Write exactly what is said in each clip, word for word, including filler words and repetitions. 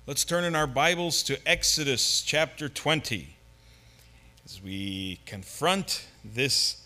Let's turn in our Bibles to Exodus chapter twenty as we confront this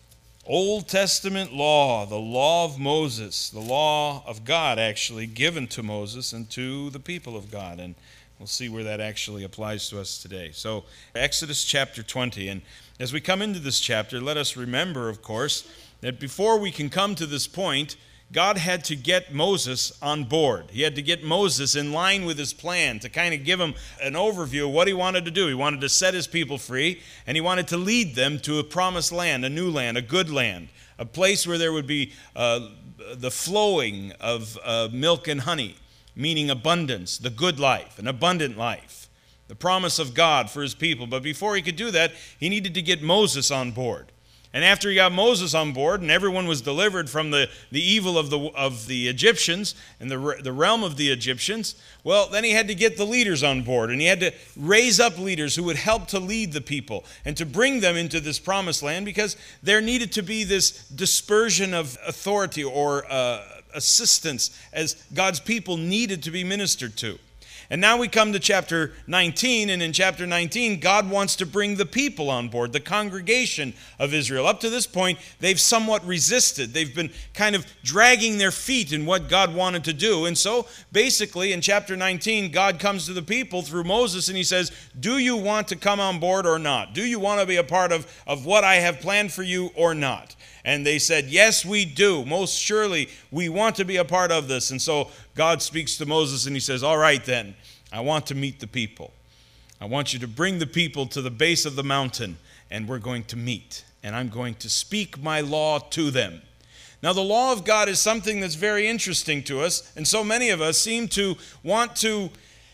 Old Testament law, the law of Moses, the law of God actually given to Moses and to the people of God. And we'll see where that actually applies to us today. So Exodus chapter twenty. And as we come into this chapter, let us remember, of course, that before we can come to this point, God had to get Moses on board. He had to get Moses in line with his plan to kind of give him an overview of what he wanted to do. He wanted to set his people free, and he wanted to lead them to a promised land, a new land, a good land, a place where there would be uh, the flowing of uh, milk and honey, meaning abundance, the good life, an abundant life, the promise of God for his people. But before he could do that, he needed to get Moses on board. And after he got Moses on board and everyone was delivered from the, the evil of the of the Egyptians and the, the realm of the Egyptians, well, then he had to get the leaders on board. And he had to raise up leaders who would help to lead the people and to bring them into this promised land, because there needed to be this dispersion of authority or uh, assistance as God's people needed to be ministered to. And now we come to chapter nineteen, and in chapter nineteen, God wants to bring the people on board, the congregation of Israel. Up to this point, they've somewhat resisted. They've been kind of dragging their feet in what God wanted to do. And so, basically, in chapter nineteen, God comes to the people through Moses, and he says, do you want to come on board or not? Do you want to be a part of, of what I have planned for you or not? And they said, yes, we do. Most surely, we want to be a part of this. And so God speaks to Moses and he says, all right then, I want to meet the people. I want you to bring the people to the base of the mountain, and we're going to meet. And I'm going to speak my law to them. Now, the law of God is something that's very interesting to us, and so many of us seem to want to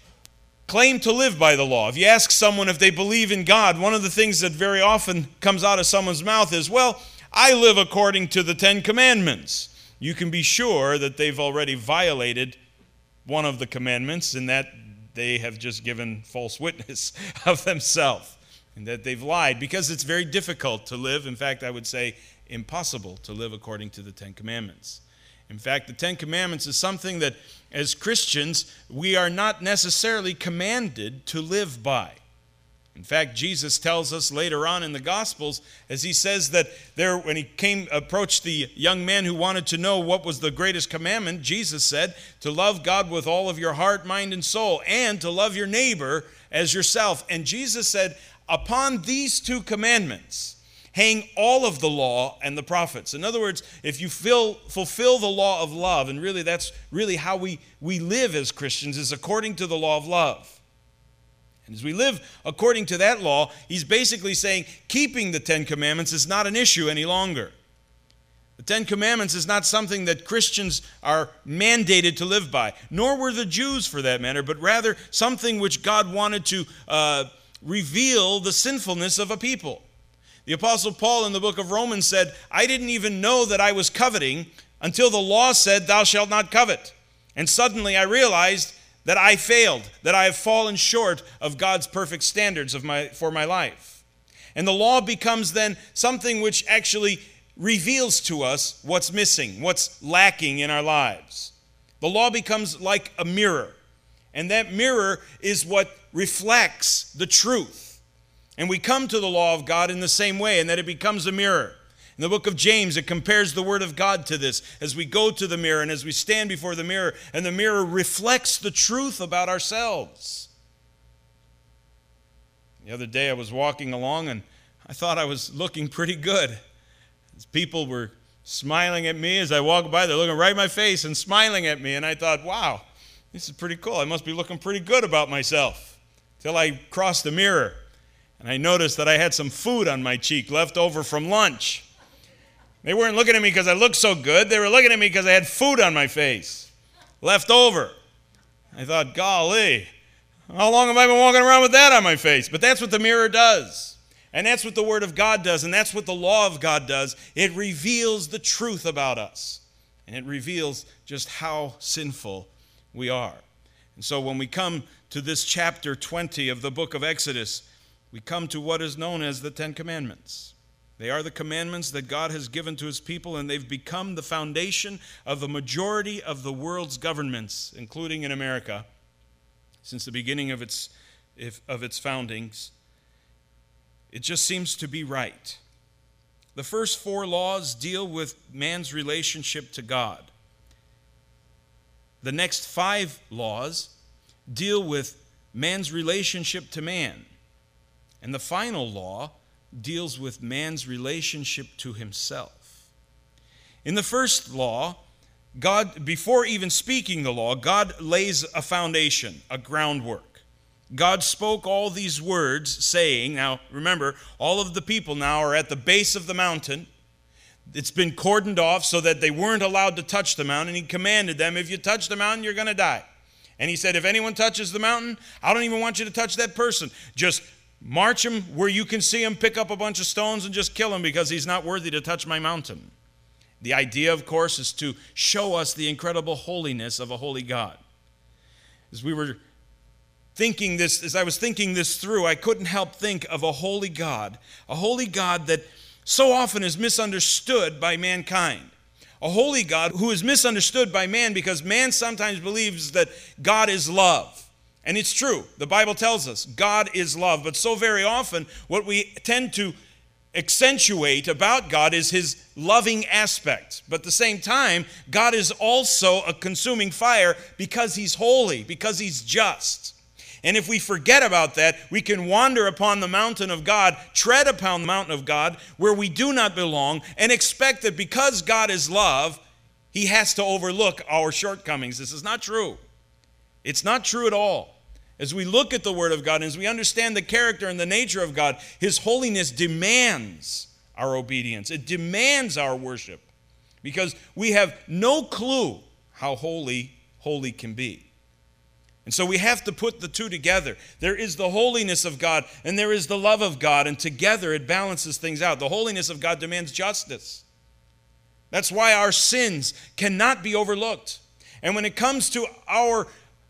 claim to live by the law. If you ask someone if they believe in God, one of the things that very often comes out of someone's mouth is, well, I live according to the Ten Commandments. You can be sure that they've already violated one of the commandments, and that they have just given false witness of themselves, and that they've lied, because it's very difficult to live. In fact, I would say impossible to live according to the Ten Commandments. In fact, the Ten Commandments is something that as Christians we are not necessarily commanded to live by. In fact, Jesus tells us later on in the Gospels, as he says that there, when he came, approached the young man who wanted to know what was the greatest commandment, Jesus said, to love God with all of your heart, mind, and soul, and to love your neighbor as yourself. And Jesus said, upon these two commandments hang all of the law and the prophets. In other words, if you fill, fulfill the law of love, and really that's really how we, we live as Christians, is according to the law of love. And as we live according to that law, he's basically saying keeping the Ten Commandments is not an issue any longer. The Ten Commandments is not something that Christians are mandated to live by, nor were the Jews for that matter, but rather something which God wanted to uh, reveal the sinfulness of a people. The Apostle Paul in the book of Romans said, I didn't even know that I was coveting until the law said, thou shalt not covet. And suddenly I realized that I failed, that I have fallen short of God's perfect standards of my, for my life. And the law becomes then something which actually reveals to us what's missing, what's lacking in our lives. The law becomes like a mirror, and that mirror is what reflects the truth. And we come to the law of God in the same way, and that it becomes a mirror. In the book of James, it compares the word of God to this as we go to the mirror and as we stand before the mirror, and the mirror reflects the truth about ourselves. The other day I was walking along and I thought I was looking pretty good. As people were smiling at me as I walked by, they're looking right in my face and smiling at me, and I thought, wow, this is pretty cool. I must be looking pretty good about myself. Till I crossed the mirror and I noticed that I had some food on my cheek left over from lunch. They weren't looking at me because I looked so good. They were looking at me because I had food on my face, left over. I thought, golly, how long have I been walking around with that on my face? But that's what the mirror does. And that's what the Word of God does. And that's what the law of God does. It reveals the truth about us. And it reveals just how sinful we are. And so when we come to this chapter twenty of the book of Exodus, we come to what is known as the Ten Commandments. They are the commandments that God has given to his people, and they've become the foundation of the majority of the world's governments, including in America. since the beginning of its, if, of its foundings. It just seems to be right. The first four laws deal with man's relationship to God. The next five laws deal with man's relationship to man. And the final law deals with man's relationship to himself. In the first law, God, before even speaking the law, God lays a foundation, a groundwork. God spoke all these words saying, now remember, all of the people now are at the base of the mountain. It's been cordoned off so that they weren't allowed to touch the mountain. He commanded them, if you touch the mountain, you're going to die. And he said, if anyone touches the mountain, I don't even want you to touch that person. Just march him where you can see him, pick up a bunch of stones and just kill him because he's not worthy to touch my mountain. The idea, of course, is to show us the incredible holiness of a holy God. As we were thinking this, as I was thinking this through, I couldn't help think of a holy God, a holy God that so often is misunderstood by mankind. A holy God who is misunderstood by man because man sometimes believes that God is love. And it's true. The Bible tells us God is love. But so very often what we tend to accentuate about God is his loving aspect. But at the same time, God is also a consuming fire because he's holy, because he's just. And if we forget about that, we can wander upon the mountain of God, tread upon the mountain of God where we do not belong, and expect that because God is love, he has to overlook our shortcomings. This is not true. It's not true at all. As we look at the Word of God, and as we understand the character and the nature of God, his holiness demands our obedience. It demands our worship because we have no clue how holy holy can be. And so we have to put the two together. There is the holiness of God and there is the love of God, and together it balances things out. The holiness of God demands justice. That's why our sins cannot be overlooked. And when it comes to our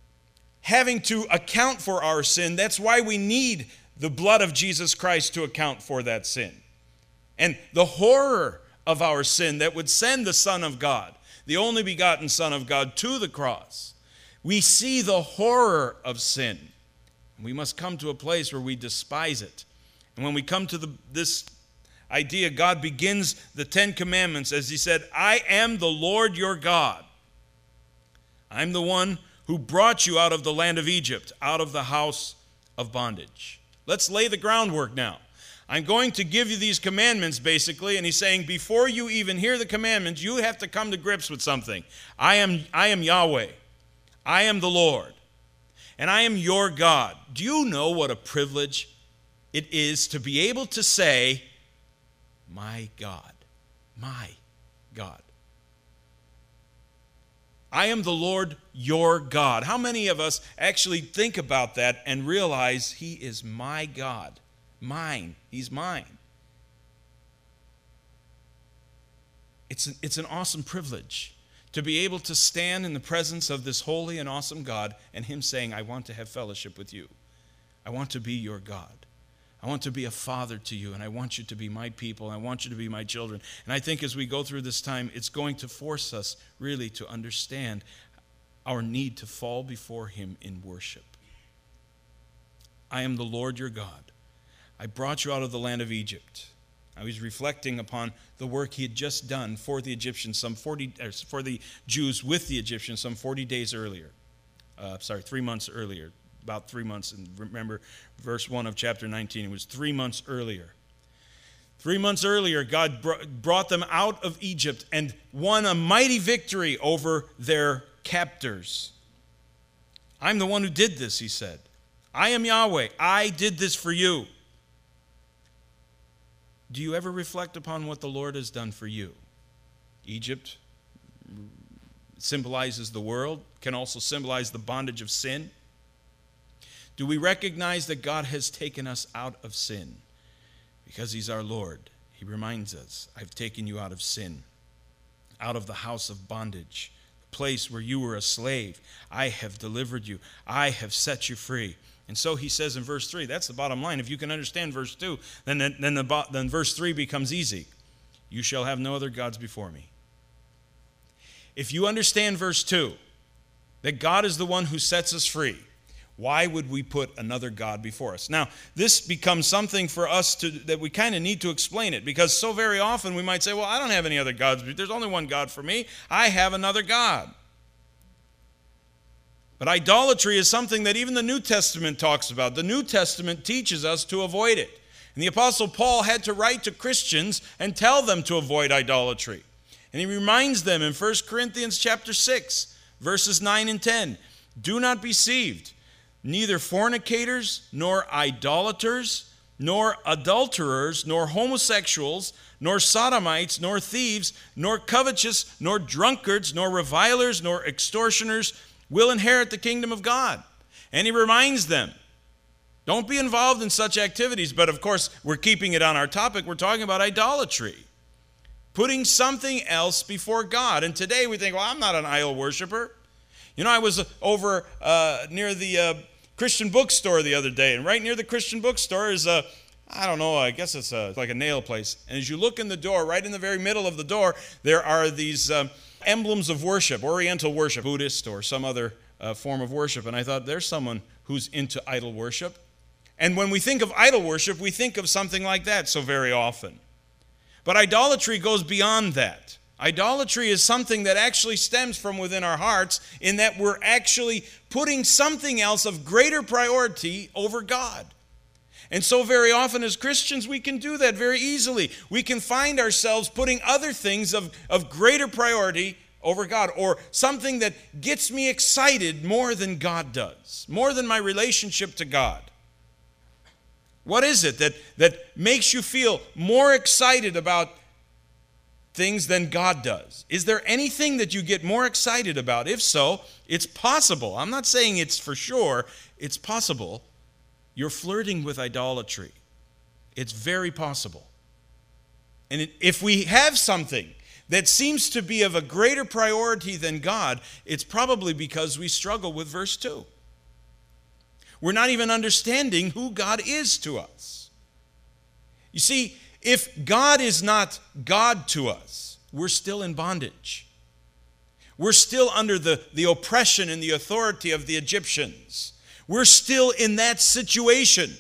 having to account for our sin, that's why we need the blood of Jesus Christ to account for that sin. And the horror of our sin that would send the Son of God, the only begotten Son of God, to the cross. We see the horror of sin. We must come to a place where we despise it. And when we come to the, this idea, God begins the Ten Commandments as he said, I am the Lord your God. I'm the one who brought you out of the land of Egypt, out of the house of bondage. Let's lay the groundwork now. I'm going to give you these commandments, basically, and he's saying, before you even hear the commandments, you have to come to grips with something. I am, I am Yahweh. I am the Lord, and I am your God. Do you know what a privilege it is to be able to say, my God, my God? I am the Lord your God. How many of us actually think about that and realize he is my God? Mine. He's mine. It's an, it's an awesome privilege to be able to stand in the presence of this holy and awesome God and him saying, I want to have fellowship with you. I want to be your God. I want to be a father to you, and I want you to be my people, and I want you to be my children. And I think as we go through this time, it's going to force us really to understand our need to fall before him in worship. I am the Lord your God. I brought you out of the land of Egypt. I was reflecting upon the work he had just done for the Egyptians, some forty, for the Jews with the Egyptians some forty days earlier. Uh, sorry, three months earlier. About three months. And remember, verse one of chapter nineteen, it was three months earlier. Three months earlier, God brought them out of Egypt and won a mighty victory over their captors. I'm the one who did this, he said. I am Yahweh. I did this for you. Do you ever reflect upon what the Lord has done for you? Egypt symbolizes the world, can also symbolize the bondage of sin. Do we recognize that God has taken us out of sin? Because he's our Lord. He reminds us, I've taken you out of sin, out of the house of bondage, the place where you were a slave. I have delivered you. I have set you free. And so he says in verse three, that's the bottom line. If you can understand verse two, then, then, the, then verse three becomes easy. You shall have no other gods before me. If you understand verse two, that God is the one who sets us free, Why would we put another God before us? Now, this becomes something for us to that we kind of need to explain it, because so very often we might say, well, I don't have any other gods. There's only one God for me. I have another God. But idolatry is something that even the New Testament talks about. The New Testament teaches us to avoid it. And the Apostle Paul had to write to Christians and tell them to avoid idolatry. And he reminds them in First Corinthians chapter six, verses nine and ten, do not be deceived. Neither fornicators, nor idolaters, nor adulterers, nor homosexuals, nor sodomites, nor thieves, nor covetous, nor drunkards, nor revilers, nor extortioners will inherit the kingdom of God. And he reminds them, don't be involved in such activities. But of course, we're keeping it on our topic. We're talking about idolatry. Putting something else before God. And today we think, well, I'm not an idol worshiper. You know, I was over uh, near the uh, Christian bookstore the other day. And right near the Christian bookstore is a, I don't know, I guess it's a, like a nail place. And as you look in the door, right in the very middle of the door, there are these um, emblems of worship, Oriental worship, Buddhist or some other uh, form of worship. And I thought, there's someone who's into idol worship. And when we think of idol worship, we think of something like that so very often. But idolatry goes beyond that. Idolatry is something that actually stems from within our hearts, in that we're actually putting something else of greater priority over God. And so very often as Christians, we can do that very easily. We can find ourselves putting other things of, of greater priority over God, or something that gets me excited more than God does, more than my relationship to God. What is it that, that makes you feel more excited about things than God does? Is there anything that you get more excited about? If so, it's possible. I'm not saying it's for sure. It's possible you're flirting with idolatry. It's very possible. And it, if we have something that seems to be of a greater priority than God, it's probably because we struggle with verse two. We're not even understanding who God is to us. You see, if God is not God to us, we're still in bondage. We're still under the, the oppression and the authority of the Egyptians. We're still in that situation,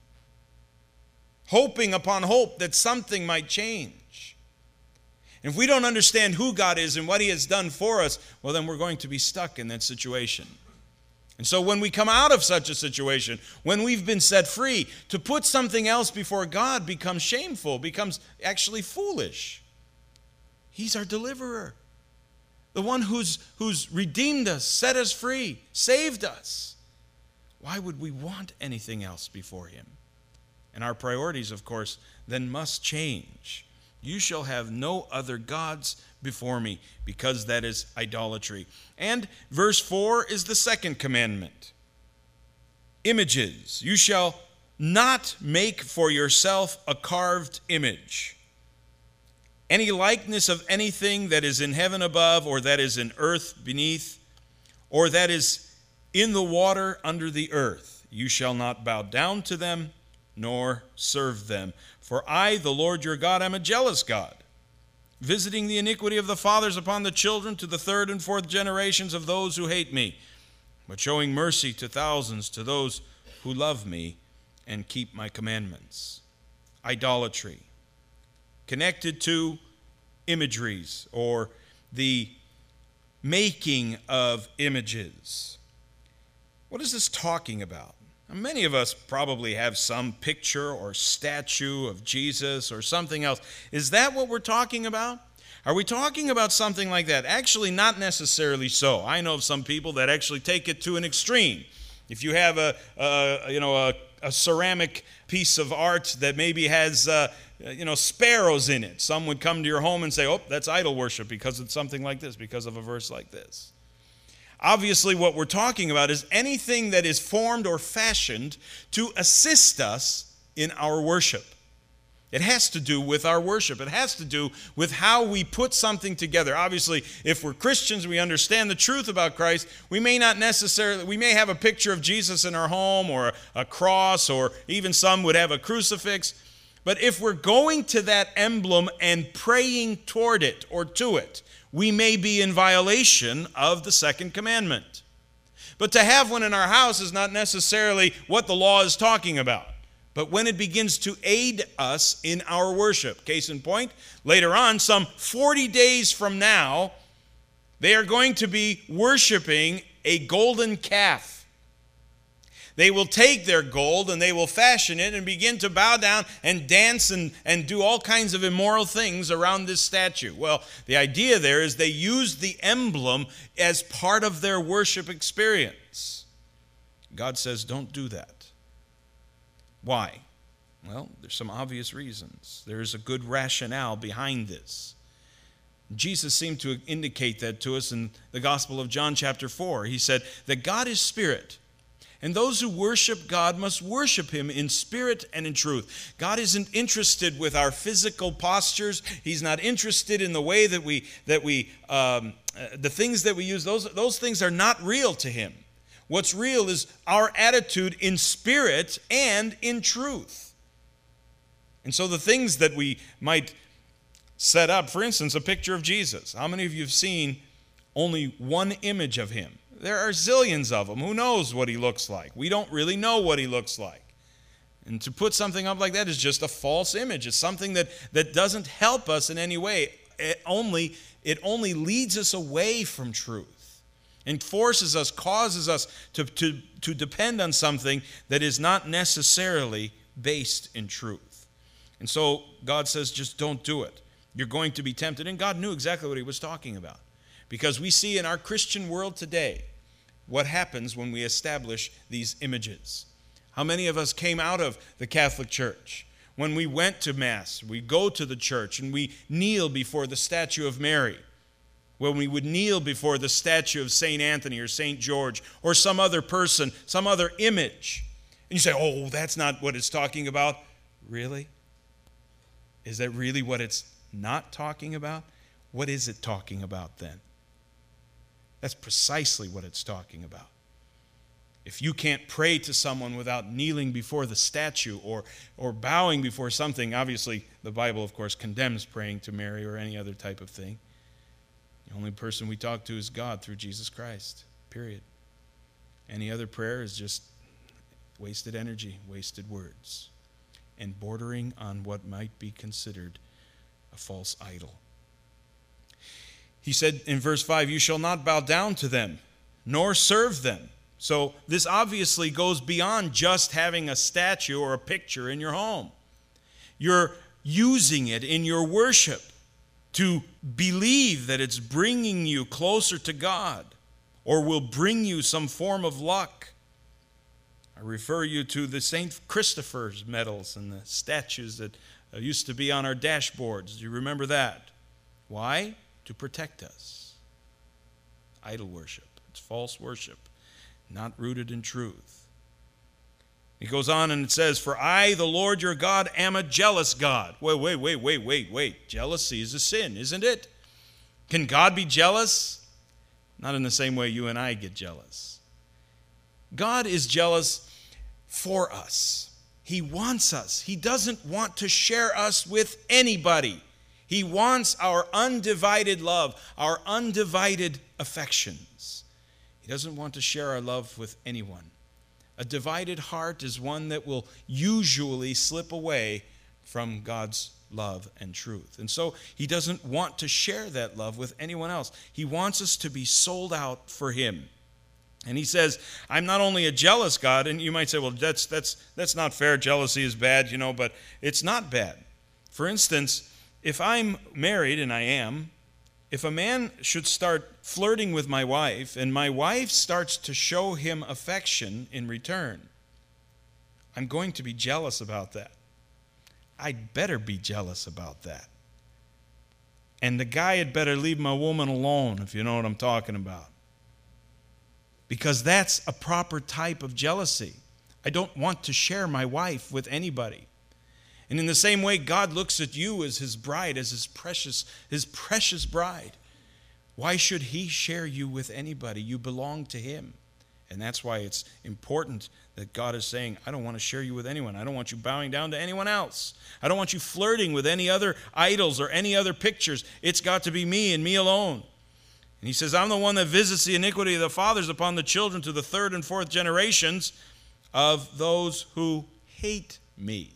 hoping upon hope that something might change. And if we don't understand who God is and what He has done for us, well, then we're going to be stuck in that situation. And so when we come out of such a situation, when we've been set free, to put something else before God becomes shameful, becomes actually foolish. He's our deliverer, the one who's, who's redeemed us, set us free, saved us. Why would we want anything else before Him? And our priorities, of course, then must change. You shall have no other gods before me, because that is idolatry. And verse four is the second commandment. Images. You shall not make for yourself a carved image, any likeness of anything that is in heaven above, or that is in earth beneath, or that is in the water under the earth. You shall not bow down to them, nor serve them. For I, the Lord your God, am a jealous God, visiting the iniquity of the fathers upon the children to the third and fourth generations of those who hate me, but showing mercy to thousands, to those who love me and keep my commandments. Idolatry, connected to imageries or the making of images. What is this talking about? Many of us probably have some picture or statue of Jesus or something else. Is that what we're talking about? Are we talking about something like that? Actually, not necessarily so. I know of some people that actually take it to an extreme. If you have a, a you know a, a ceramic piece of art that maybe has uh, you know sparrows in it, some would come to your home and say, "Oh, that's idol worship because it's something like this, because of a verse like this." Obviously, what we're talking about is anything that is formed or fashioned to assist us in our worship. It has to do with our worship. It has to do with how we put something together. Obviously, if we're Christians, we understand the truth about Christ. We may not necessarily, we may have a picture of Jesus in our home, or a cross, or even some would have a crucifix. But if we're going to that emblem and praying toward it or to it, we may be in violation of the second commandment. But to have one in our house is not necessarily what the law is talking about. But when it begins to aid us in our worship, case in point, later on, some forty days from now, they are going to be worshiping a golden calf. They will take their gold and they will fashion it and begin to bow down and dance and, and do all kinds of immoral things around this statue. Well, the idea there is they use the emblem as part of their worship experience. God says, don't do that. Why? Well, there's some obvious reasons. There's a good rationale behind this. Jesus seemed to indicate that to us in the Gospel of John chapter four. He said that God is spirit, and those who worship God must worship him in spirit and in truth. God isn't interested with our physical postures. He's not interested in the way that we, that we um, uh, the things that we use. Those, those things are not real to him. What's real is our attitude in spirit and in truth. And so the things that we might set up, for instance, a picture of Jesus. How many of you have seen only one image of him? There are zillions of them. Who knows what he looks like? We don't really know what he looks like. And to put something up like that is just a false image. It's something that, that doesn't help us in any way. It only, it only leads us away from truth and forces us, causes us to, to, to depend on something that is not necessarily based in truth. And so God says, just don't do it. You're going to be tempted. And God knew exactly what he was talking about. Because we see in our Christian world today what happens when we establish these images. How many of us came out of the Catholic Church? When we went to Mass, we go to the church and we kneel before the statue of Mary. When we would kneel before the statue of Saint Anthony or Saint George or some other person, some other image. And you say, oh, that's not what it's talking about. Really? Is that really what it's not talking about? What is it talking about then? That's precisely what it's talking about. If you can't pray to someone without kneeling before the statue or, or bowing before something, obviously the Bible, of course, condemns praying to Mary or any other type of thing. The only person we talk to is God through Jesus Christ, period. Any other prayer is just wasted energy, wasted words, and bordering on what might be considered a false idol. He said in verse five, you shall not bow down to them, nor serve them. So this obviously goes beyond just having a statue or a picture in your home. You're using it in your worship to believe that it's bringing you closer to God or will bring you some form of luck. I refer you to the Saint Christopher's medals and the statues that used to be on our dashboards. Do you remember that? Why? To protect us. Idol worship. It's false worship, not rooted in truth. It goes on and it says, for I, the Lord your God, am a jealous God. Wait, wait, wait, wait, wait, wait. Jealousy is a sin, isn't it? Can God be jealous? Not in the same way you and I get jealous. God is jealous for us. He wants us. He doesn't want to share us with anybody. He wants our undivided love, our undivided affections. He doesn't want to share our love with anyone. A divided heart is one that will usually slip away from God's love and truth. And so he doesn't want to share that love with anyone else. He wants us to be sold out for him. And he says, I'm not only a jealous God, and you might say, well, that's that's that's not fair. Jealousy is bad, you know, but it's not bad. For instance, if I'm married, and I am, if a man should start flirting with my wife, and my wife starts to show him affection in return, I'm going to be jealous about that. I'd better be jealous about that. And the guy had better leave my woman alone, if you know what I'm talking about. Because that's a proper type of jealousy. I don't want to share my wife with anybody. And in the same way, God looks at you as his bride, as his precious, his precious bride. Why should he share you with anybody? You belong to him. And that's why it's important that God is saying, I don't want to share you with anyone. I don't want you bowing down to anyone else. I don't want you flirting with any other idols or any other pictures. It's got to be me and me alone. And he says, I'm the one that visits the iniquity of the fathers upon the children to the third and fourth generations of those who hate me.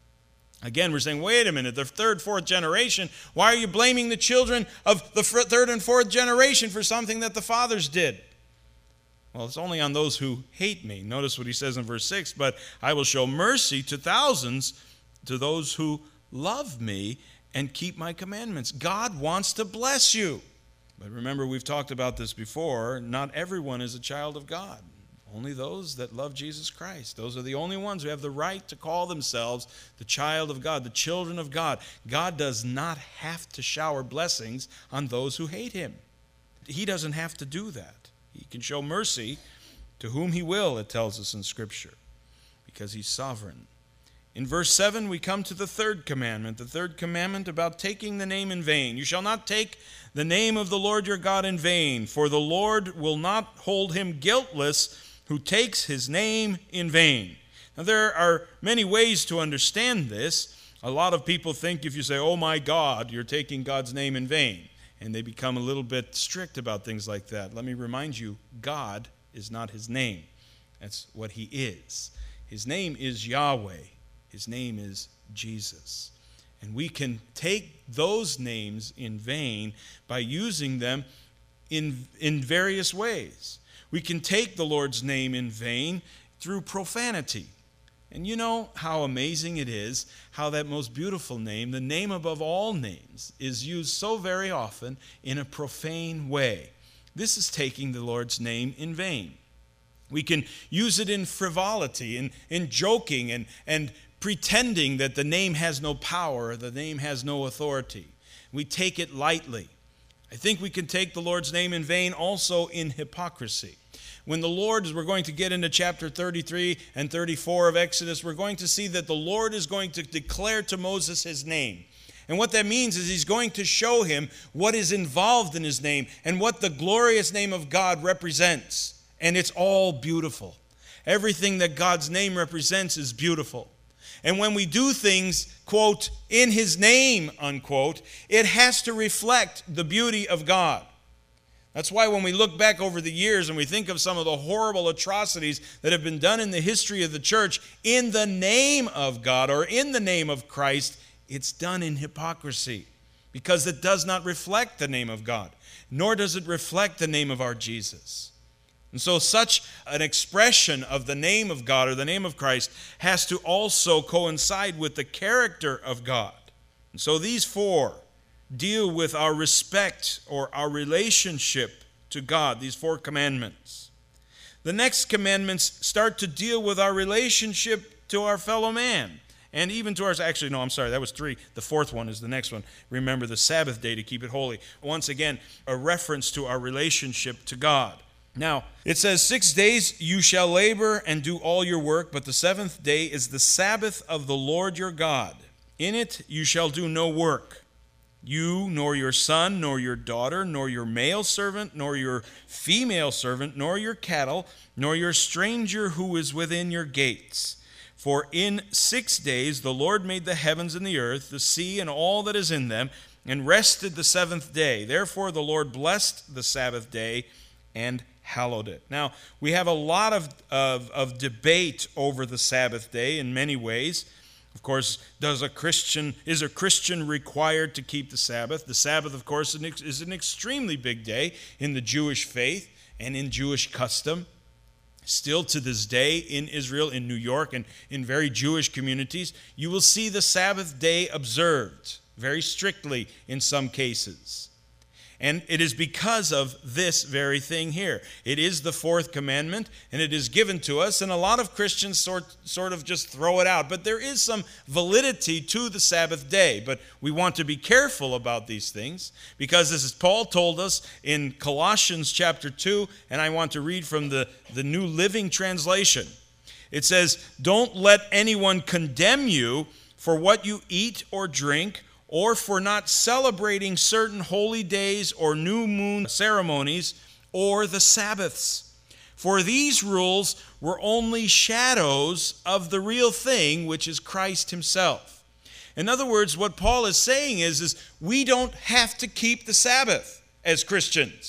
Again, we're saying, wait a minute, the third, fourth generation, why are you blaming the children of the third and fourth generation for something that the fathers did? Well, it's only on those who hate me. Notice what he says in verse six, but I will show mercy to thousands, to those who love me and keep my commandments. God wants to bless you. But remember, we've talked about this before, not everyone is a child of God. Only those that love Jesus Christ. Those are the only ones who have the right to call themselves the child of God, the children of God. God does not have to shower blessings on those who hate him. He doesn't have to do that. He can show mercy to whom he will, it tells us in Scripture, because he's sovereign. In verse seven, we come to the third commandment, the third commandment about taking the name in vain. You shall not take the name of the Lord your God in vain, for the Lord will not hold him guiltless who takes his name in vain. Now, there are many ways to understand this. A lot of people think if you say, oh my God, you're taking God's name in vain. And they become a little bit strict about things like that. Let me remind you, God is not his name. That's what he is. His name is Yahweh. His name is Jesus. And we can take those names in vain by using them in, in various ways. We can take the Lord's name in vain through profanity. And you know how amazing it is how that most beautiful name, the name above all names, is used so very often in a profane way. This is taking the Lord's name in vain. We can use it in frivolity, in, in joking, and, and pretending that the name has no power, the name has no authority. We take it lightly. I think we can take the Lord's name in vain also in hypocrisy. When the Lord, as we're going to get into chapter thirty-three and thirty-four of Exodus, we're going to see that the Lord is going to declare to Moses his name. And what that means is he's going to show him what is involved in his name and what the glorious name of God represents. And it's all beautiful. Everything that God's name represents is beautiful. And when we do things, quote, in his name, unquote, it has to reflect the beauty of God. That's why when we look back over the years and we think of some of the horrible atrocities that have been done in the history of the church in the name of God or in the name of Christ, it's done in hypocrisy because it does not reflect the name of God, nor does it reflect the name of our Jesus. And so such an expression of the name of God or the name of Christ has to also coincide with the character of God. And so these four deal with our respect or our relationship to God, these four commandments. The next commandments start to deal with our relationship to our fellow man and even to ours. Actually, no, I'm sorry, that was three. The fourth one is the next one. Remember the Sabbath day to keep it holy. Once again, a reference to our relationship to God. Now, it says, six days you shall labor and do all your work, but the seventh day is the Sabbath of the Lord your God. In it you shall do no work. You, nor your son, nor your daughter, nor your male servant, nor your female servant, nor your cattle, nor your stranger who is within your gates. For in six days the Lord made the heavens and the earth, the sea and all that is in them, and rested the seventh day. Therefore the Lord blessed the Sabbath day and hallowed it. Now, we have a lot of, of, of debate over the Sabbath day in many ways. Of course, does a Christian is a Christian required to keep the Sabbath? The Sabbath, of course, is an extremely big day in the Jewish faith and in Jewish custom. Still to this day in Israel, in New York, and in very Jewish communities, you will see the Sabbath day observed very strictly in some cases. And it is because of this very thing here. It is the fourth commandment, and it is given to us, and a lot of Christians sort, sort of just throw it out. But there is some validity to the Sabbath day. But we want to be careful about these things, because as Paul told us in Colossians chapter two, and I want to read from the, the New Living Translation. It says, don't let anyone condemn you for what you eat or drink, or for not celebrating certain holy days or new moon ceremonies or the Sabbaths. For these rules were only shadows of the real thing, which is Christ himself. In other words, what Paul is saying is, is we don't have to keep the Sabbath as Christians.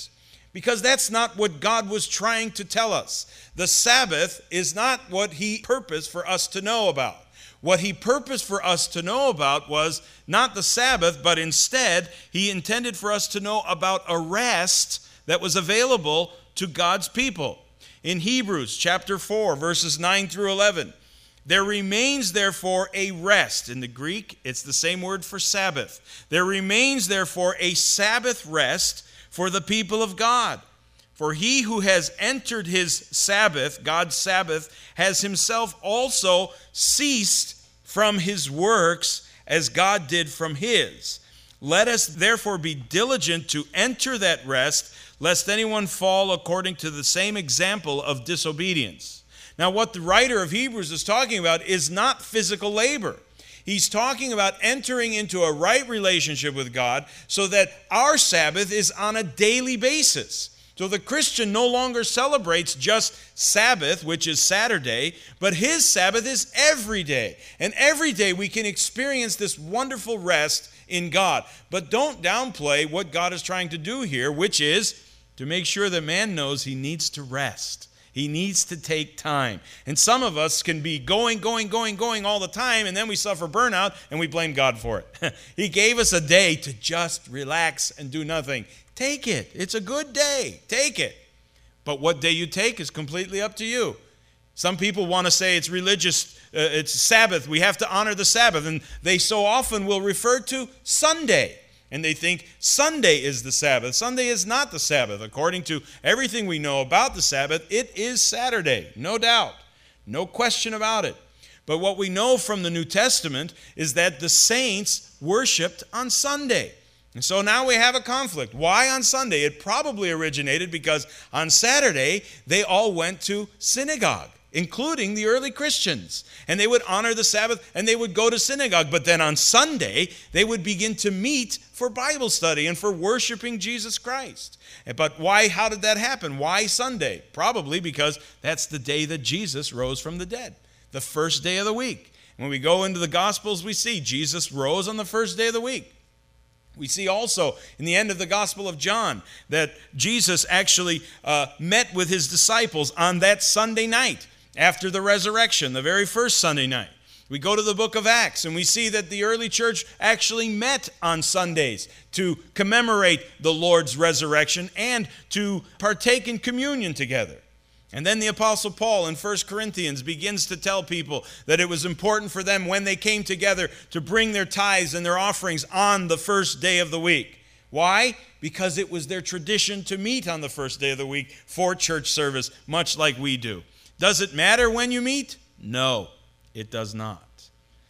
because that's not what God was trying to tell us. The Sabbath is not what he purposed for us to know about. What he purposed for us to know about was not the Sabbath, but instead he intended for us to know about a rest that was available to God's people. In Hebrews chapter four, verses nine through eleven, there remains therefore a rest. In the Greek, it's the same word for Sabbath. There remains therefore a Sabbath rest for the people of God. For he who has entered his Sabbath, God's Sabbath, has himself also ceased from his works as God did from his. Let us therefore be diligent to enter that rest, lest anyone fall according to the same example of disobedience. Now, what the writer of Hebrews is talking about is not physical labor. He's talking about entering into a right relationship with God so that our Sabbath is on a daily basis. So the Christian no longer celebrates just Sabbath, which is Saturday, but his Sabbath is every day. And every day we can experience this wonderful rest in God. But don't downplay what God is trying to do here, which is to make sure that man knows he needs to rest. He needs to take time. And some of us can be going, going, going, going all the time, and then we suffer burnout, and we blame God for it. He gave us a day to just relax and do nothing. Take it. It's a good day. Take it. But what day you take is completely up to you. Some people want to say it's religious, uh, it's Sabbath. We have to honor the Sabbath. And they so often will refer to Sunday. And they think Sunday is the Sabbath. Sunday is not the Sabbath. According to everything we know about the Sabbath, it is Saturday, no doubt. No question about it. But what we know from the New Testament is that the saints worshiped on Sunday. And so now we have a conflict. Why on Sunday? It probably originated because on Saturday they all went to synagogue, including the early Christians. And they would honor the Sabbath and they would go to synagogue. But then on Sunday, they would begin to meet for Bible study and for worshiping Jesus Christ. But why, how did that happen? Why Sunday? Probably because that's the day that Jesus rose from the dead, the first day of the week. When we go into the Gospels, we see Jesus rose on the first day of the week. We see also in the end of the Gospel of John that Jesus actually uh, met with his disciples on that Sunday night after the resurrection, the very first Sunday night. We go to the book of Acts and we see that the early church actually met on Sundays to commemorate the Lord's resurrection and to partake in communion together. And then the Apostle Paul in First Corinthians begins to tell people that it was important for them when they came together to bring their tithes and their offerings on the first day of the week. Why? Because it was their tradition to meet on the first day of the week for church service, much like we do. Does it matter when you meet? No, it does not.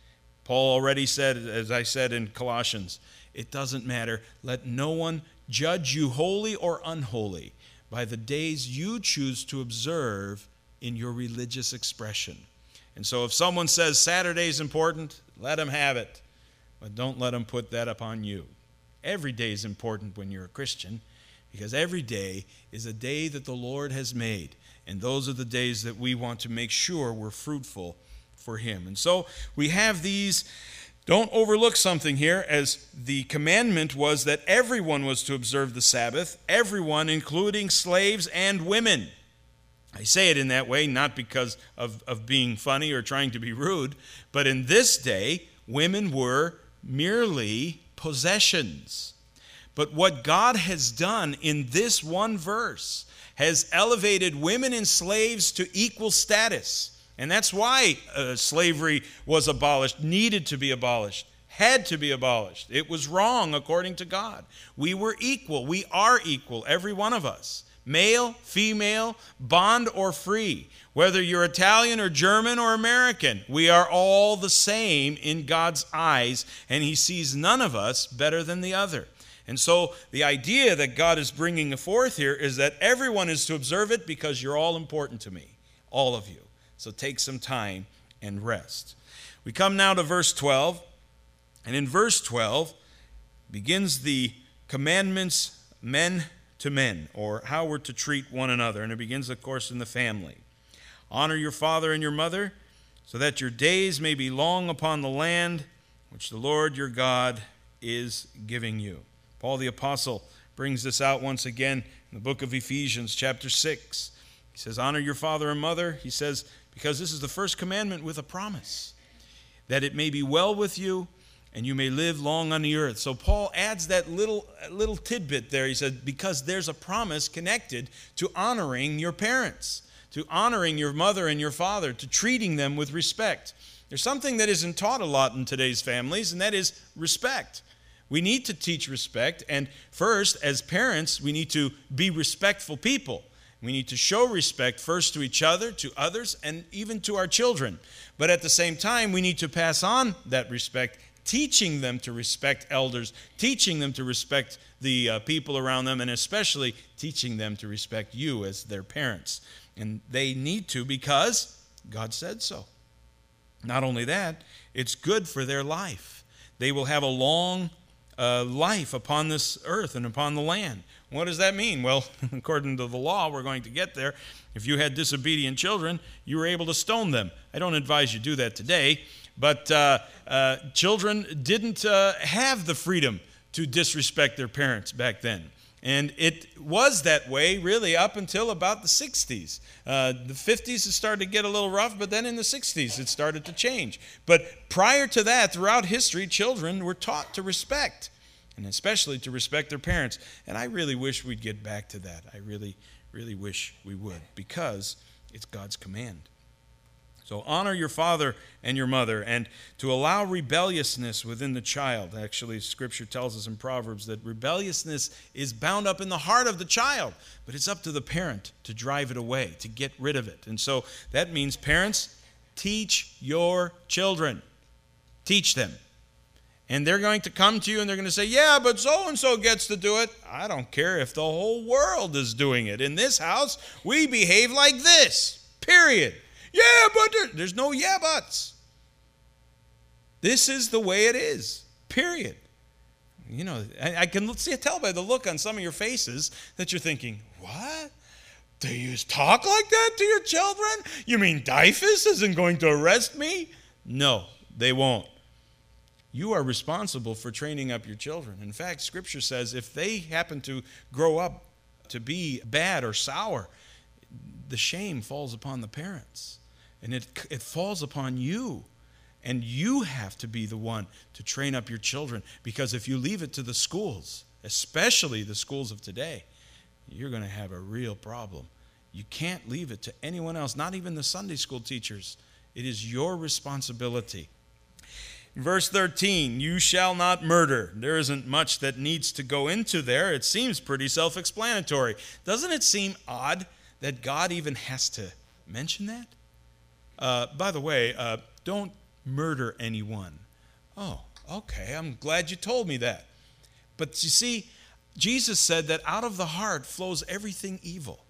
Paul already said, as I said in Colossians, it doesn't matter. Let no one judge you holy or unholy by the days you choose to observe in your religious expression. And so if someone says Saturday is important, let them have it. But don't let them put that upon you. Every day is important when you're a Christian, because every day is a day that the Lord has made. And those are the days that we want to make sure we're fruitful for Him. And so we have these. Don't overlook something here, as the commandment was that everyone was to observe the Sabbath, everyone, including slaves and women. I say it in that way, not because of, of being funny or trying to be rude, but in this day, women were merely possessions. But what God has done in this one verse has elevated women and slaves to equal status. And that's why uh, slavery was abolished, needed to be abolished, had to be abolished. It was wrong according to God. We were equal. We are equal, every one of us. Male, female, bond or free. Whether you're Italian or German or American, we are all the same in God's eyes, and He sees none of us better than the other. And so the idea that God is bringing forth here is that everyone is to observe it because you're all important to me, all of you. So take some time and rest. We come now to verse twelve. And in verse twelve begins the commandments men to men, or how we're to treat one another. And it begins, of course, in the family. Honor your father and your mother, so that your days may be long upon the land which the Lord your God is giving you. Paul the Apostle brings this out once again in the book of Ephesians, chapter six. He says, honor your father and mother. He says, because this is the first commandment with a promise, that it may be well with you and you may live long on the earth. So Paul adds that little, little tidbit there. He said, because there's a promise connected to honoring your parents, to honoring your mother and your father, to treating them with respect. There's something that isn't taught a lot in today's families, and that is respect. We need to teach respect, and first, as parents, we need to be respectful people. We need to show respect first to each other, to others, and even to our children. But at the same time, we need to pass on that respect, teaching them to respect elders, teaching them to respect the uh, people around them, and especially teaching them to respect you as their parents. And they need to because God said so. Not only that, it's good for their life. They will have a long uh, life upon this earth and upon the land. What does that mean? Well, according to the law, we're going to get there. If you had disobedient children, you were able to stone them. I don't advise you do that today, but uh, uh, children didn't uh, have the freedom to disrespect their parents back then. And it was that way really up until about the sixties. Uh, the fifties it started to get a little rough, but then in the sixties it started to change. But prior to that, throughout history, children were taught to respect, and especially to respect their parents. And I really wish we'd get back to that. I really, really wish we would, because it's God's command. So honor your father and your mother, and to allow rebelliousness within the child. Actually, Scripture tells us in Proverbs that rebelliousness is bound up in the heart of the child, but it's up to the parent to drive it away, to get rid of it. And so that means, parents, teach your children. Teach them. And they're going to come to you and they're going to say, yeah, but so-and-so gets to do it. I don't care if the whole world is doing it. In this house, we behave like this, period. Yeah, but there, there's no yeah buts. This is the way it is, period. You know, I, I can see, tell by the look on some of your faces that you're thinking, what? Do you talk like that to your children? You mean Dyfus isn't going to arrest me? No, they won't. You are responsible for training up your children. In fact, Scripture says if they happen to grow up to be bad or sour, the shame falls upon the parents. And it, it falls upon you. And you have to be the one to train up your children. Because if you leave it to the schools, especially the schools of today, you're going to have a real problem. You can't leave it to anyone else, not even the Sunday school teachers. It is your responsibility. Verse thirteen, you shall not murder. There isn't much that needs to go into there. It seems pretty self-explanatory. Doesn't it seem odd that God even has to mention that? Uh, by the way, uh, don't murder anyone. Oh, okay, I'm glad you told me that. But you see, Jesus said that out of the heart flows everything evil.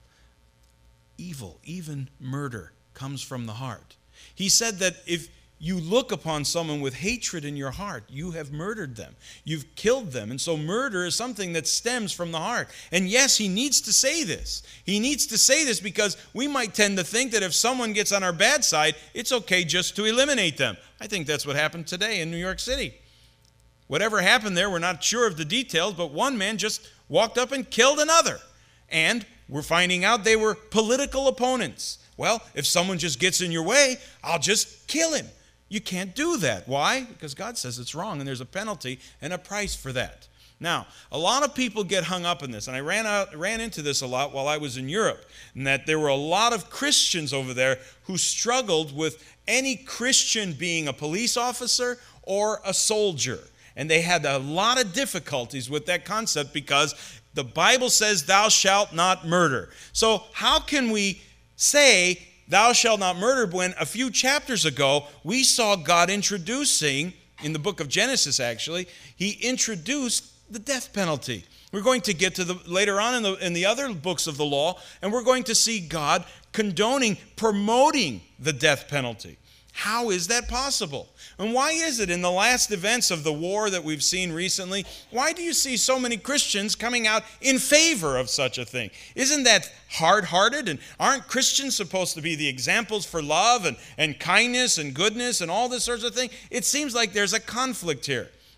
Evil, even murder, comes from the heart. He said that if you look upon someone with hatred in your heart, you have murdered them. You've killed them. And so murder is something that stems from the heart. And yes, he needs to say this. He needs to say this because we might tend to think that if someone gets on our bad side, it's okay just to eliminate them. I think that's what happened today in New York City. Whatever happened there, we're not sure of the details, but one man just walked up and killed another. And we're finding out they were political opponents. Well, if someone just gets in your way, I'll just kill him. You can't do that. Why? Because God says it's wrong, and there's a penalty and a price for that. Now, a lot of people get hung up in this, and I ran out, ran into this a lot while I was in Europe, and that there were a lot of Christians over there who struggled with any Christian being a police officer or a soldier. And they had a lot of difficulties with that concept because the Bible says, thou shalt not murder. So how can we say, thou shalt not murder, when a few chapters ago we saw God introducing, in the book of Genesis actually, he introduced the death penalty. We're going to get to the later on in the in the other books of the law, and we're going to see God condoning, promoting the death penalty. How is that possible? And why is it in the last events of the war that we've seen recently, why do you see so many Christians coming out in favor of such a thing? Isn't that hard-hearted? And aren't Christians supposed to be the examples for love and, and kindness and goodness and all this sorts of thing? It seems like there's a conflict here.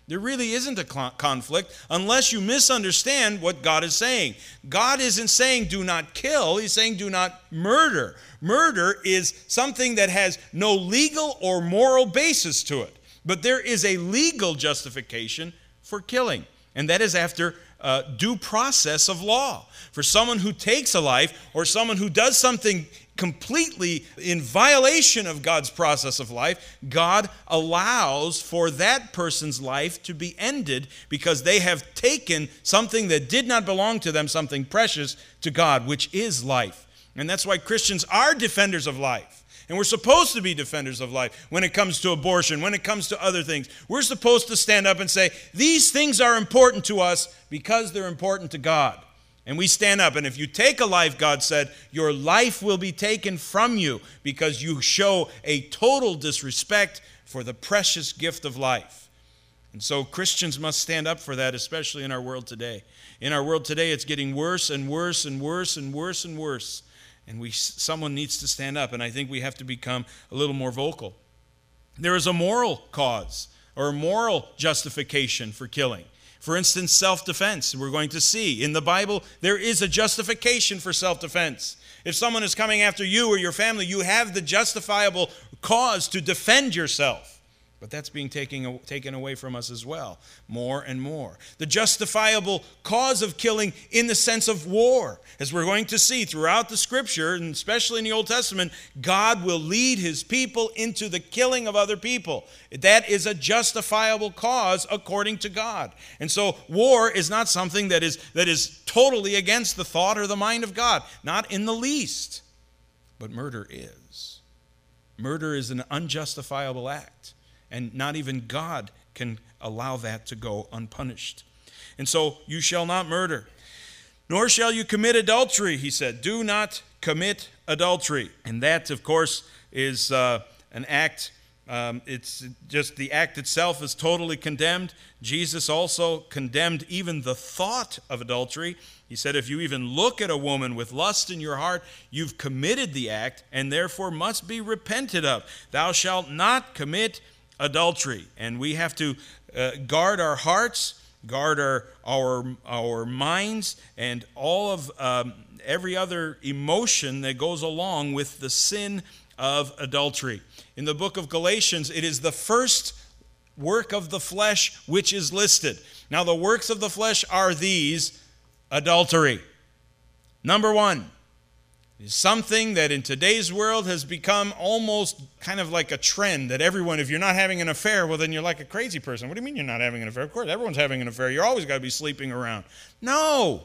There really isn't a conflict unless you misunderstand what God is saying. God isn't saying do not kill. He's saying do not murder. Murder is something that has no legal or moral basis to it. But there is a legal justification for killing, and that is after uh, due process of law. For someone who takes a life or someone who does something completely in violation of God's process of life, God allows for that person's life to be ended because they have taken something that did not belong to them, something precious to God, which is life. And that's why Christians are defenders of life. And we're supposed to be defenders of life when it comes to abortion, when it comes to other things. We're supposed to stand up and say, these things are important to us because they're important to God. And we stand up, and if you take a life, God said, your life will be taken from you because you show a total disrespect for the precious gift of life. And so Christians must stand up for that, especially in our world today. In our world today, it's getting worse and worse and worse and worse and worse. And we, someone needs to stand up, and I think we have to become a little more vocal. There is a moral cause or a moral justification for killing. For instance, self-defense. We're going to see in the Bible there is a justification for self-defense. If someone is coming after you or your family, you have the justifiable cause to defend yourself. But that's being taken, taken away from us as well, more and more. The justifiable cause of killing in the sense of war. As we're going to see throughout the Scripture, and especially in the Old Testament, God will lead His people into the killing of other people. That is a justifiable cause according to God. And so war is not something that is, that is totally against the thought or the mind of God. Not in the least. But murder is. Murder is an unjustifiable act. And not even God can allow that to go unpunished. And so, you shall not murder, nor shall you commit adultery, he said. Do not commit adultery. And that, of course, is uh, an act, um, it's just the act itself is totally condemned. Jesus also condemned even the thought of adultery. He said, if you even look at a woman with lust in your heart, you've committed the act, and therefore must be repented of. Thou shalt not commit adultery. And we have to uh, guard our hearts, guard our our our minds, and all of um, every other emotion that goes along with the sin of adultery. In the book of Galatians, it is the first work of the flesh which is listed. Now, the works of the flesh are these: adultery. Number one is something that in today's world has become almost kind of like a trend that everyone, if you're not having an affair, well, then you're like a crazy person. What do you mean you're not having an affair? Of course, everyone's having an affair. You're always got to be sleeping around. No,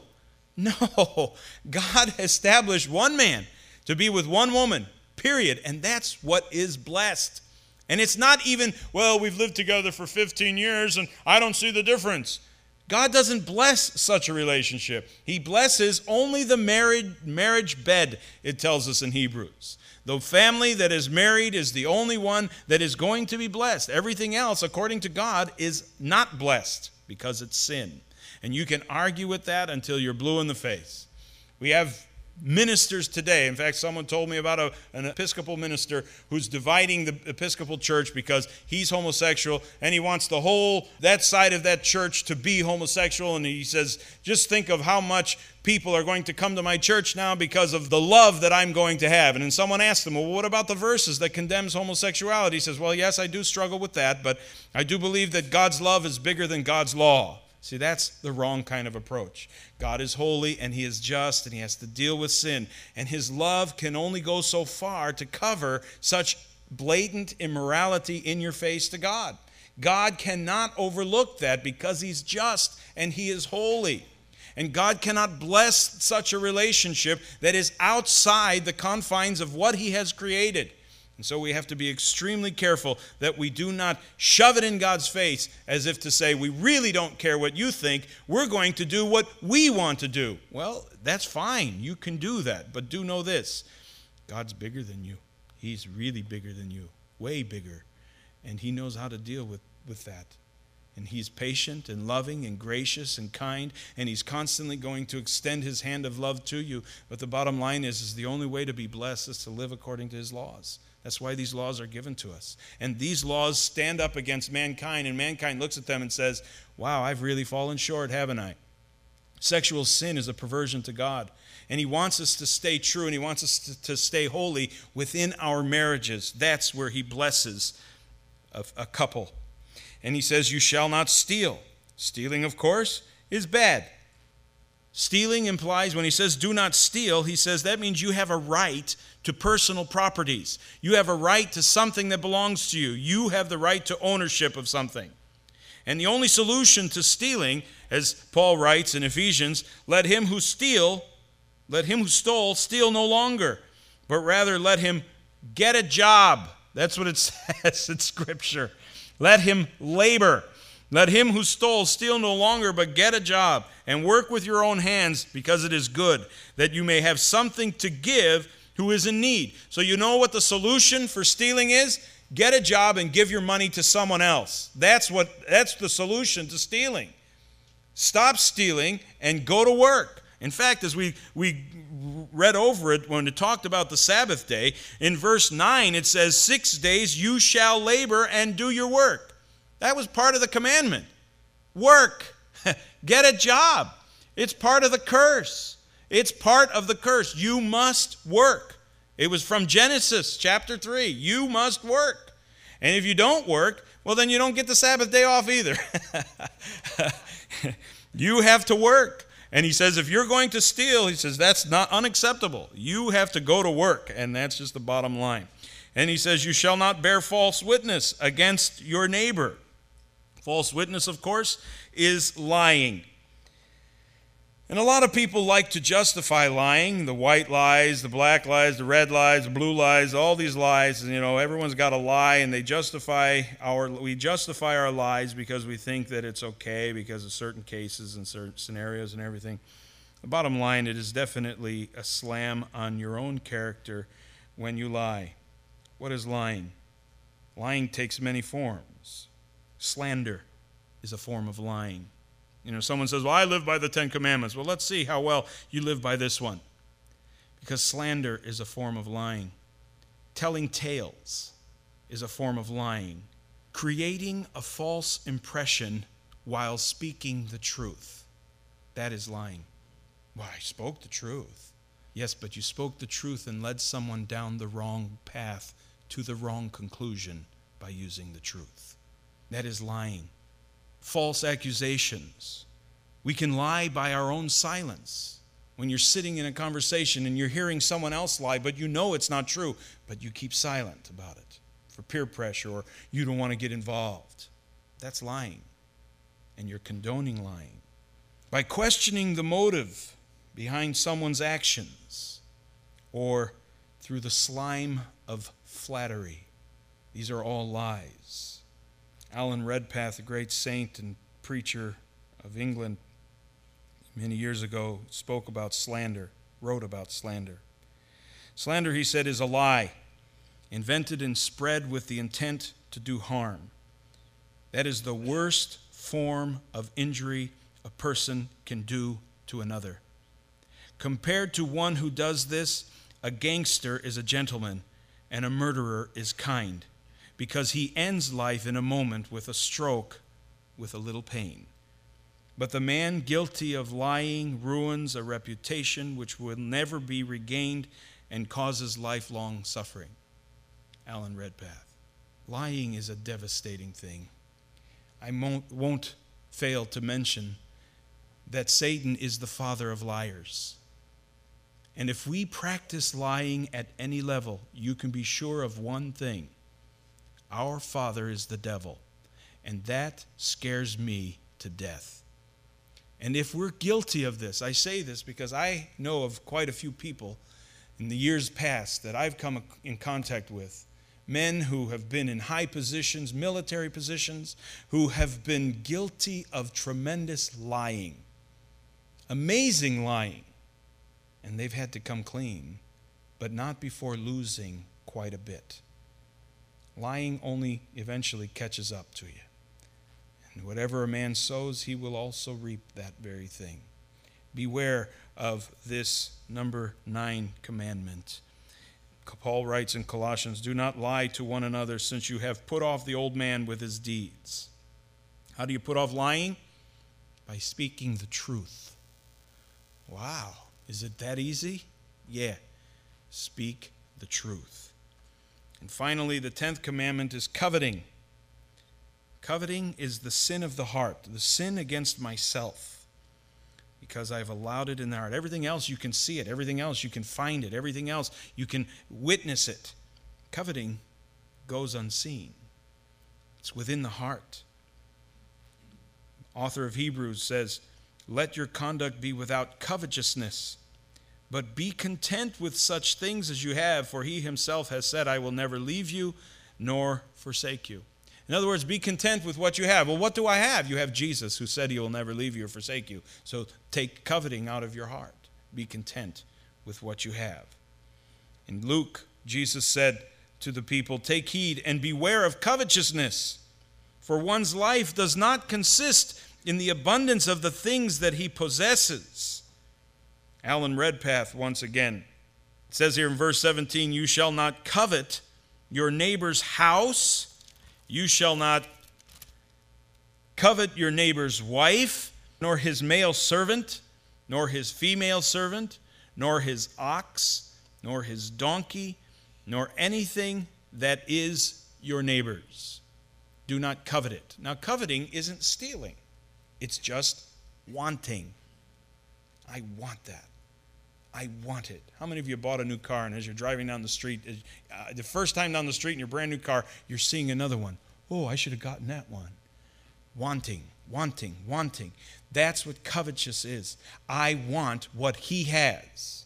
no. God established one man to be with one woman, period. And that's what is blessed. And it's not even, well, we've lived together for fifteen years and I don't see the difference. God doesn't bless such a relationship. He blesses only the married marriage bed, it tells us in Hebrews. The family that is married is the only one that is going to be blessed. Everything else, according to God, is not blessed because it's sin. And you can argue with that until you're blue in the face. We have ministers today. In fact, someone told me about a, an Episcopal minister who's dividing the Episcopal church because he's homosexual and he wants the whole, that side of that church to be homosexual. And he says, just think of how much people are going to come to my church now because of the love that I'm going to have. And then someone asked him, well, what about the verses that condemns homosexuality? He says, well, yes, I do struggle with that, but I do believe that God's love is bigger than God's law. See, that's the wrong kind of approach. God is holy and He is just and He has to deal with sin. And His love can only go so far to cover such blatant immorality in your face to God. God cannot overlook that because He's just and He is holy. And God cannot bless such a relationship that is outside the confines of what He has created. And so we have to be extremely careful that we do not shove it in God's face as if to say, we really don't care what you think. We're going to do what we want to do. Well, that's fine. You can do that. But do know this. God's bigger than you. He's really bigger than you. Way bigger. And He knows how to deal with, with that. And He's patient and loving and gracious and kind. And He's constantly going to extend His hand of love to you. But the bottom line is, is the only way to be blessed is to live according to His laws. That's why these laws are given to us. And these laws stand up against mankind, and mankind looks at them and says, wow, I've really fallen short, haven't I? Sexual sin is a perversion to God. And he wants us to stay true, and he wants us to, to stay holy within our marriages. That's where he blesses a, a couple. And he says, you shall not steal. Stealing, of course, is bad. Stealing implies, when he says do not steal, he says that means you have a right to personal properties. You have a right to something that belongs to you. You have the right to ownership of something. And the only solution to stealing, as Paul writes in Ephesians, let him who steal, let him who stole steal no longer, but rather let him get a job. That's what it says in Scripture. Let him labor. Let him who stole steal no longer, but get a job and work with your own hands, because it is good, that you may have something to give who is in need. So you know what the solution for stealing is? Get a job and give your money to someone else. That's what that's the solution to stealing. Stop stealing and go to work. In fact, as we, we read over it when it talked about the Sabbath day, in verse nine it says, six days you shall labor and do your work. That was part of the commandment. Work. Get a job. It's part of the curse. It's part of the curse. You must work. It was from Genesis chapter three. You must work. And if you don't work, well, then you don't get the Sabbath day off either. You have to work. And he says, if you're going to steal, he says, that's not unacceptable. You have to go to work. And that's just the bottom line. And he says, you shall not bear false witness against your neighbor. False witness, of course, is lying. And a lot of people like to justify lying, the white lies, the black lies, the red lies, the blue lies, all these lies. And, you know, everyone's got a lie, and they justify our, we justify our lies because we think that it's okay because of certain cases and certain scenarios and everything. The bottom line, it is definitely a slam on your own character when you lie. What is lying? Lying takes many forms. Slander is a form of lying. You know, someone says, well, I live by the Ten Commandments. Well, let's see how well you live by this one. Because slander is a form of lying. Telling tales is a form of lying. Creating a false impression while speaking the truth. That is lying. Well, I spoke the truth. Yes, but you spoke the truth and led someone down the wrong path to the wrong conclusion by using the truth. That is lying. False accusations. We can lie by our own silence. When you're sitting in a conversation and you're hearing someone else lie, but you know it's not true, but you keep silent about it for peer pressure, or you don't want to get involved. That's lying. And you're condoning lying. By questioning the motive behind someone's actions, or through the slime of flattery. These are all lies. Alan Redpath, a great saint and preacher of England, many years ago, spoke about slander, wrote about slander. Slander, he said, is a lie, invented and spread with the intent to do harm. That is the worst form of injury a person can do to another. Compared to one who does this, a gangster is a gentleman, and a murderer is kind, because he ends life in a moment with a stroke, with a little pain. But the man guilty of lying ruins a reputation which will never be regained and causes lifelong suffering. Alan Redpath. Lying is a devastating thing. I won't, won't fail to mention that Satan is the father of liars. And if we practice lying at any level, you can be sure of one thing. Our father is the devil, and that scares me to death. And if we're guilty of this, I say this because I know of quite a few people in the years past that I've come in contact with, men who have been in high positions, military positions, who have been guilty of tremendous lying, amazing lying, and they've had to come clean, but not before losing quite a bit. Lying only eventually catches up to you. And whatever a man sows, he will also reap that very thing. Beware of this number nine commandment. Paul writes in Colossians, do not lie to one another, since you have put off the old man with his deeds. How do you put off lying? By speaking the truth. Wow, is it that easy? Yeah, speak the truth. And finally, the tenth commandment is coveting. Coveting is the sin of the heart, the sin against myself, because I've allowed it in the heart. Everything else, you can see it. Everything else, you can find it. Everything else, you can witness it. Coveting goes unseen. It's within the heart. Author of Hebrews says, let your conduct be without covetousness, but be content with such things as you have, for he himself has said, I will never leave you nor forsake you. In other words, be content with what you have. Well, what do I have? You have Jesus, who said he will never leave you or forsake you. So take coveting out of your heart. Be content with what you have. In Luke, Jesus said to the people, take heed and beware of covetousness, for one's life does not consist in the abundance of the things that he possesses. Alan Redpath, once again, says here in verse seventeen, you shall not covet your neighbor's house. You shall not covet your neighbor's wife, nor his male servant, nor his female servant, nor his ox, nor his donkey, nor anything that is your neighbor's. Do not covet it. Now, coveting isn't stealing. It's just wanting. I want that. I want it. How many of you bought a new car, and as you're driving down the street, uh, the first time down the street in your brand new car, you're seeing another one. Oh, I should have gotten that one. Wanting, wanting, wanting. That's what covetous is. I want what he has.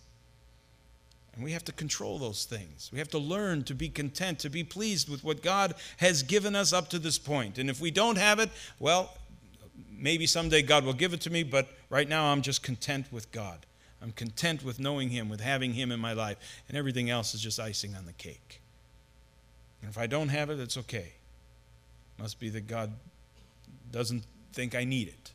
And we have to control those things. We have to learn to be content, to be pleased with what God has given us up to this point. And if we don't have it, well, maybe someday God will give it to me, but right now I'm just content with God. I'm content with knowing him, with having him in my life, and everything else is just icing on the cake. And if I don't have it, it's okay. It must be that God doesn't think I need it.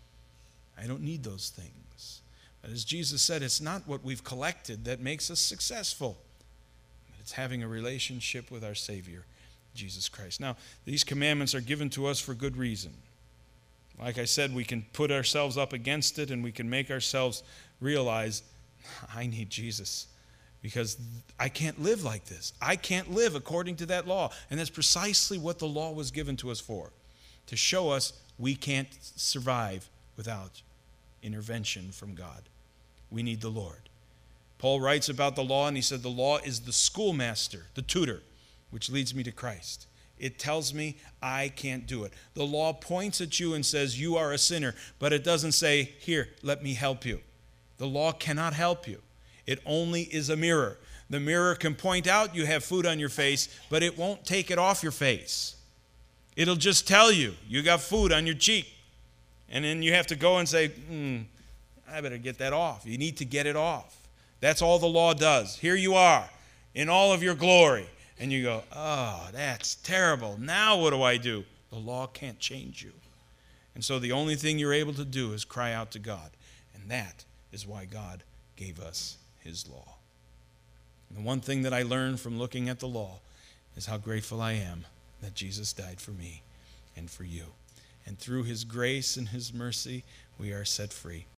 I don't need those things. But as Jesus said, it's not what we've collected that makes us successful. It's having a relationship with our Savior, Jesus Christ. Now, these commandments are given to us for good reason. Like I said, we can put ourselves up against it, and we can make ourselves realize, I need Jesus, because I can't live like this. I can't live according to that law. And that's precisely what the law was given to us for, to show us we can't survive without intervention from God. We need the Lord. Paul writes about the law, and he said the law is the schoolmaster, the tutor, which leads me to Christ. It tells me I can't do it. The law points at you and says you are a sinner, but it doesn't say, here, let me help you. The law cannot help you. It only is a mirror. The mirror can point out you have food on your face, but it won't take it off your face. It'll just tell you you got food on your cheek. And then you have to go and say, hmm, I better get that off. You need to get it off. That's all the law does. Here you are in all of your glory. And you go, oh, that's terrible. Now what do I do? The law can't change you. And so the only thing you're able to do is cry out to God. And that is why God gave us his law. And the one thing that I learned from looking at the law is how grateful I am that Jesus died for me and for you. And through his grace and his mercy, we are set free.